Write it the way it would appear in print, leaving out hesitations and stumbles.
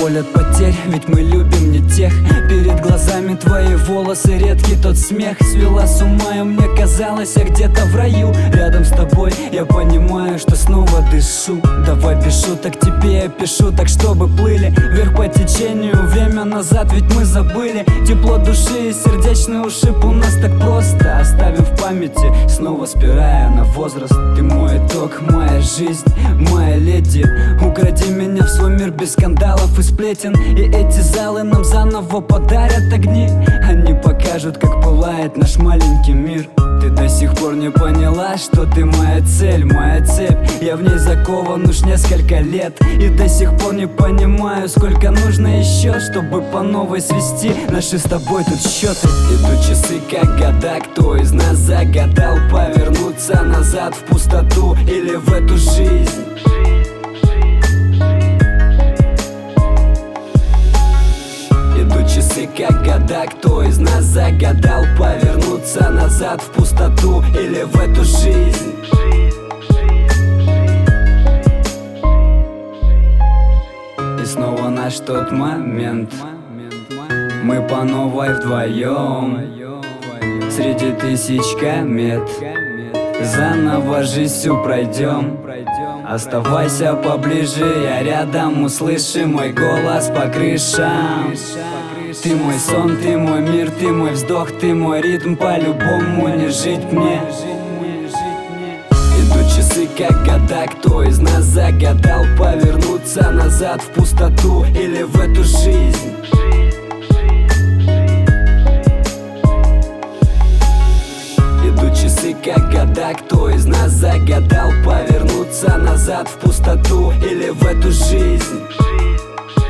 боль от потерь, ведь мы любим не тех. Перед глазами твои волосы, редкий тот смех. Свела с ума, и мне казалось, я где-то в раю. Рядом с тобой я понимаю, что снова дышу. Давай без шуток тебе я пишу, так чтобы плыли вверх по течению. Время назад, ведь мы забыли тепло души и сердечный ушиб. У нас так просто оставим в памяти, снова спирая на возраст. Ты мой итог, моя жизнь, моя леди. Укради меня в свой мир без скандалов и сплетен. И эти залы нам заново подарят огни. Они покажут, как пылает наш маленький мир. Ты до сих пор не поняла, что ты моя цель, моя цепь. Я в ней закован уж несколько лет. И до сих пор не понимаю, сколько нужно еще, чтобы по новой свести наши с тобой тут счеты. Идут часы как года, кто из нас загадал повернуться назад в пустоту или в эту жизнь? Идут часы как года, кто из нас загадал повернуться назад в пустоту или в эту жизнь? И снова наш тот момент, мы по новой вдвоем среди тысяч комет. Заново жизнь всю пройдем. Оставайся поближе, я рядом, услыши мой голос по крышам. Ты мой сон, ты мой мир, ты мой вздох, ты мой ритм. По-любому не жить мне. Идут часы как года, кто из нас загадал повернуться назад в пустоту или в эту жизнь? Идут часы как года, кто из нас загадал повернуться назад в пустоту или в эту жизнь?